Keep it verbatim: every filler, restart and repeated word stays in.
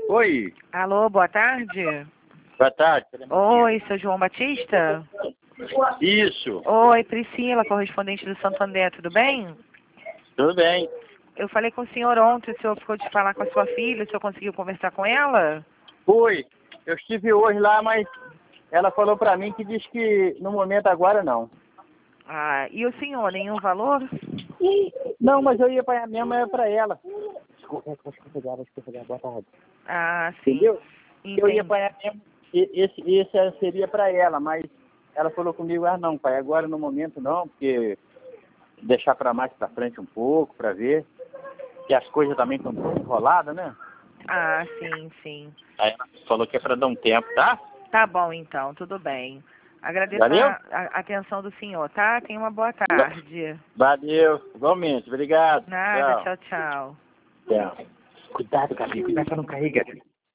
Oi, Alô, boa tarde. boa tarde. Oi, seu João Batista? Isso, Oi, Priscila, correspondente do Santo André, tudo bem? tudo bem. Eu falei com o senhor ontem, o senhor ficou de falar com a sua filha, o senhor conseguiu conversar com ela? Oi, eu estive hoje lá, mas ela falou pra mim que diz que no momento agora não. Ah, e o senhor, nenhum valor? Não, mas eu ia para mesmo, é pra ela. Desculpa, desculpa, desculpa, desculpa, boa tarde. Ah, sim. Entendeu? Eu ia Entendi. apanhar mesmo, e- esse, esse seria pra ela, mas ela falou comigo, ah não, pai, agora no momento não, porque deixar pra mais pra frente um pouco, pra ver, que as coisas também estão todas enroladas, né? Ah, sim, sim. Aí ela falou que é pra dar um tempo, tá? Tá bom, então, tudo bem. Agradeço Valeu? a, a atenção do senhor, tá? Tenha uma boa tarde. Valeu, igualmente, obrigado. Nada, Tchau. tchau, tchau. Tchau. Cuidado, Gabi, cuidado pra não cair, Gabi.